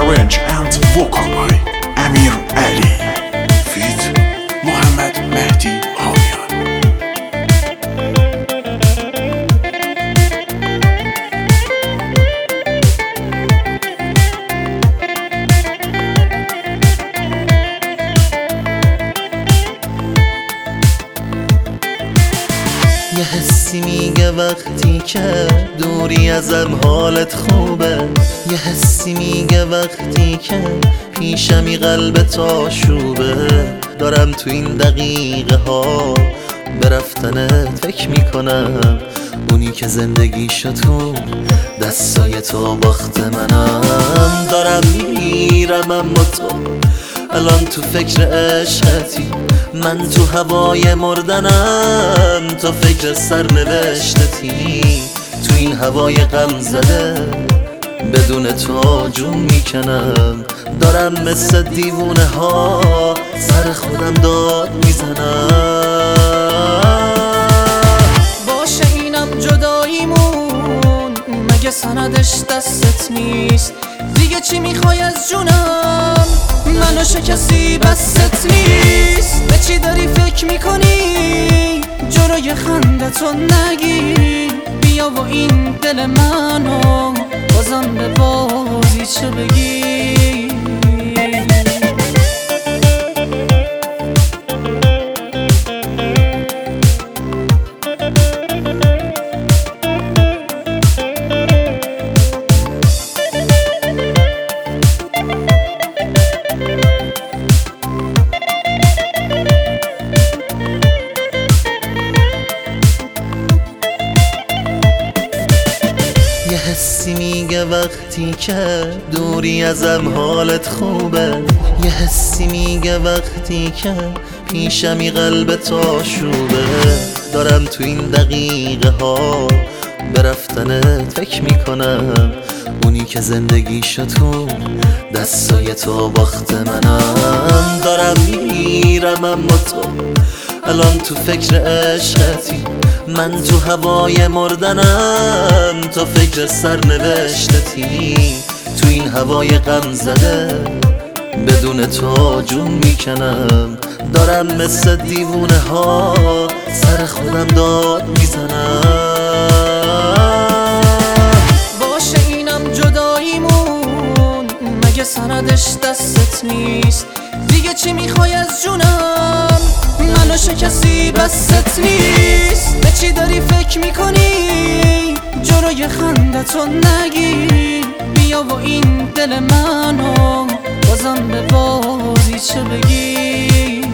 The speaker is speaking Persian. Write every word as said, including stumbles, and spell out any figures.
arrange and vocal by امیر علی فیت محمد مهدی آمیان. یه حسی میگه وقتی که دوری ازم حالت خوبه، یه حسی میگه وقتی که پیشمی قلبت آشوبه. دارم تو این دقیقه ها به رفتنت فکر میکنم، اونی که زندگیشو تو دستای تو باخت منم. دارم میرم اما تو الان تو فکر عشقتی، من تو هوای مردنم، تو فکر سرنوشتتی. تو این هوای غم زده بدون تو جون میکنم. دارم مثل دیوونه ها سر خودم داد میزنم. باشه اینم جداییمون، مگه سندش دستت نیست؟ دیگه چی میخوای از جونم؟ منو شکستی بست نیست. به چی داری فکر میکنی؟ جلوی خندتو نگی. بیا و این دل منو بازم به بازی چه بگی. یه حسی میگه وقتی که دوری ازم حالت خوبه، یه حسی میگه وقتی که پیشمی قلبت آشوبه. دارم تو این دقیقه ها به رفتنت فکر میکنم، اونی که زندگیشو تو دستای تو باخت منم. دارم میرم اما تو الان تو فکر عشقتی، من تو هوای مردنم، تو فکر سرنوشتتی. تو این هوای غم زده بدون تو جون میکنم. دارم مثل دیوونه ها سر خودم داد میزنم. باشه اینم جداییمون، مگه سندش دستت نیست؟ دیگه چی میخوای از جونم؟ منو شکستی بست نیست. به چی داری فکر میکنی؟ جلوی خندتو نگی. بیا و این دل منو بازم به بازی چه بگی.